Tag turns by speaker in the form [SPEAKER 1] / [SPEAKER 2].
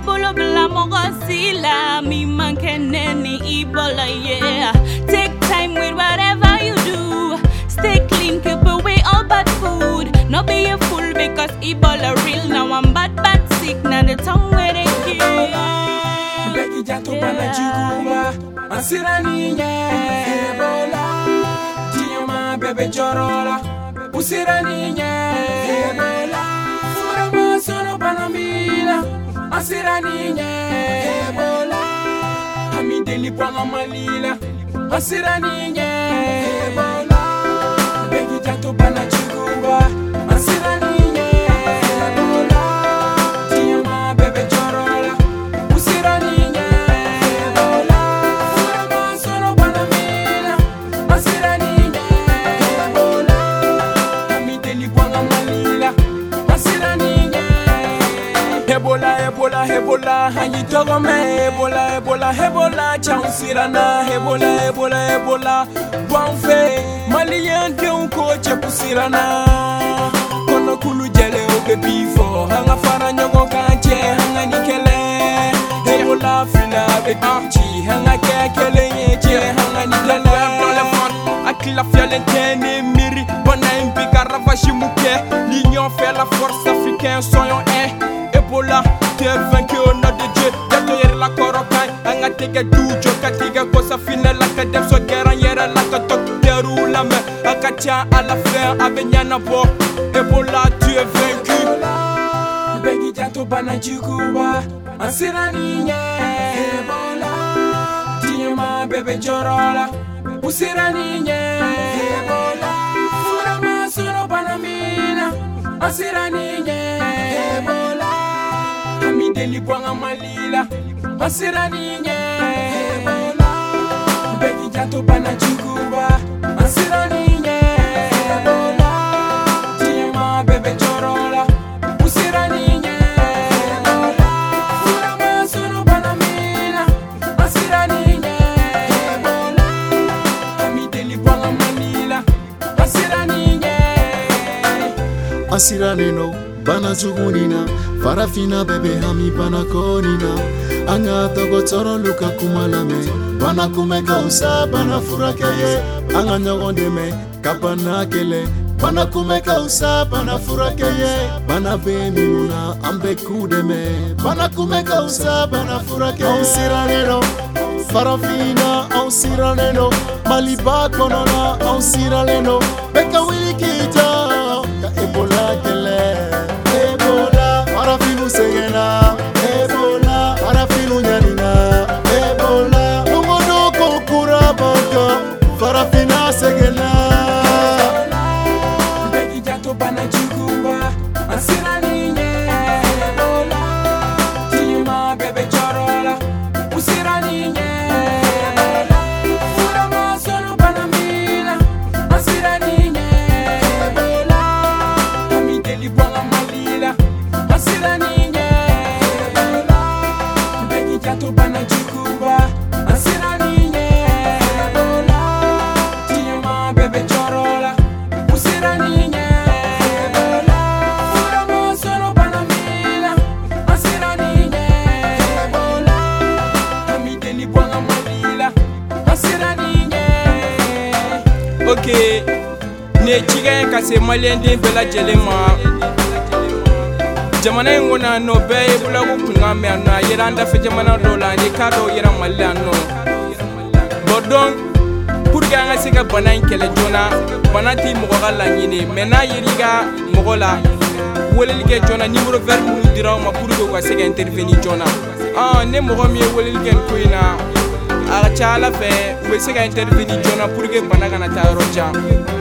[SPEAKER 1] bolo bla mogosila mi mankeneni Ebola yeah. Take time with whatever you do. Stay clean, keep away all bad food. No be a fool because Ebola real. Now I'm bad sick. Now the tongue where they kill.
[SPEAKER 2] Beki jato bana jiguba Ansirani Ebola Tiama bebe jorola Usirani Ebola Furama sono banamila Ansirani Ebola Ami deli panga malila Ansirani Ebola Beki jato bana jiguba Ansirani Ebola Tiama bebe jorola Usirani Ebola, hanyi togo me Ebola, chansirana Ebola, bonfe, malien de unko chepusirana, kono kulu jele oke bifo, hanga fara nyogo kanche, hanga nikele, Ebola fila betichi, hanga kekele yeche, hanga nikele, akila fialentene miri, bona impika ravachimuke, l'union fait la force africaine, soyons Ebola, tu es vaincu au nom de Dieu. Y'a la corocaille, anga tege dujo, katiga kosa fine la kadem so geran yera la katok deru la main, akatia à la fin avenyana bo. Ebola, tu es vaincu. Begi jato bana jiguba, ansirani Ebola, tiema bebe jorola, usirani Ebola, furama sono banamina, ansirani Ebola. Ami deli bwanga malila Ansirani Ebola Beki jato bana jiguba Ansirani Ebola Tiema bebe jorola Usirani Ebola Furama sono banamina Ansirani Ebola Ami deli bwanga malila Ansirani
[SPEAKER 3] Ansirani no bana zugunina Farafina bebe hami bana konina Anga togo toro luka kumalame Bana kumeka usa bana furakeye Anga nyogonde me kabana kele Bana kumeka usa bana furakeye Bana bemi nuna ambe kude me Bana kumeka usa bana furakeye Onsiraneno Farafina onsiraneno Maliba konona onsiraneno Beka wili kita Ka Ebola kele Farafinu segena Ebola Farafinu nyanina Ebola Mungono kokura banka Farafina segena
[SPEAKER 2] Beki jato bana jiguba Ansirani Ebola Tiema bebe jorola Usirani Ebola Furama sono banamila Ansirani Ebola Ami deli bwanga malila Ansirani Ebola Beki jato bana jiguba Ansirani Ebola Tiema bebe jorola Usirani Ebola Furama sono banamila Ansirani Ebola Ami deli bwanga malila Ansirani Ok, ne chiga kase malien de bela jelema Jamana ngona no be bula ko kunga me na yera nda fe jamana dola ni kado yera malla no bodon pour ga nga siga bana kele jona bana ti mo gala nyini mena yiriga mo la wolel ge jona numéro vert mu dira ma pour go siga intervenir jona ne mo mi wolel gen kuina a cha la fe we siga intervenir jona pour ge bana kana ta roja